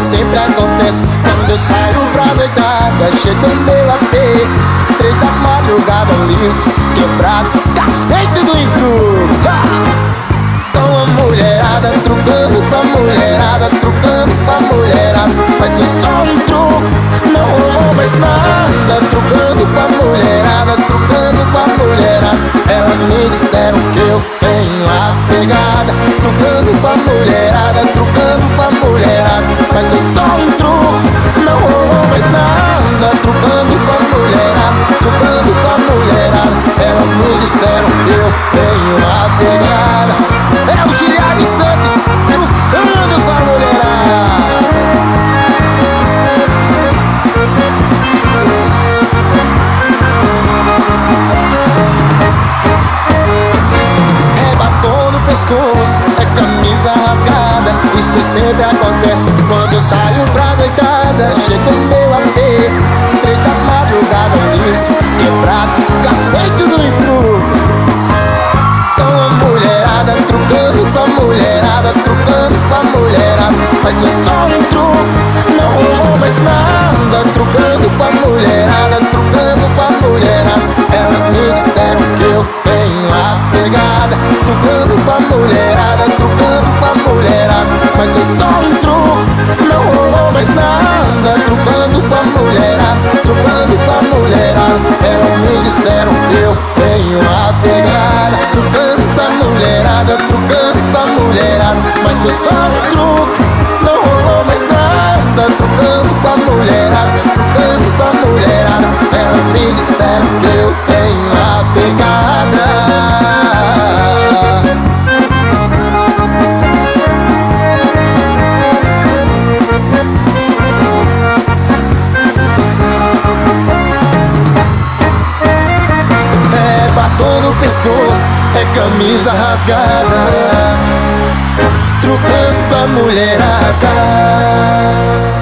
sempre acontece quando eu saio pra noitada. Chego no meu AP, 3 da madrugada, liso, quebrado, gastei tudo em truco. Com a mulherada, trucando com a mulherada, trucando com a mulherada. Mas foi só um truco, não rolou mais nada. Trucando com a mulherada, trucando com a mulherada. Elas me disseram que eu tenho a pegada. Trucando com a mulherada, trucando com a mulherada. Mas foi só um truco, não rolou mais nada. Trucando com a mulherada, trucando com a mulherada. Elas me disseram que eu tenho a pegada. É o Giliad Santos trucando com a mulherada. É batom no pescoço, é camisa rasgada. Isso sempre acontece quando eu saio pra noitada. Chego no meu AP, 3 da madrugada, liso, quebrado, gastei tudo em truco. Trucando com a mulherada, trucando com a mulherada. Mas foi só um truco, não rolou mais nada. Trucando com a mulherada, trucando com a mulherada. Elas me disseram que eu tenho a pegada. Trucando com a mulherada, trucando com a mulherada. Mas foi só um truco, não rolou mais nada. Trucando com a mulherada, trucando com a mulherada. Elas me disseram que eu tenho a pegada. Trucando com a mulherada, trucando com a mulherada. Mas foi só um truque, não rolou mais nada. Trucando com a mulherada, trucando com a mulherada. Elas me disseram que eu tenho a pegada. É batom no pescoço, é camisa rasgada, trucando com a mulherada.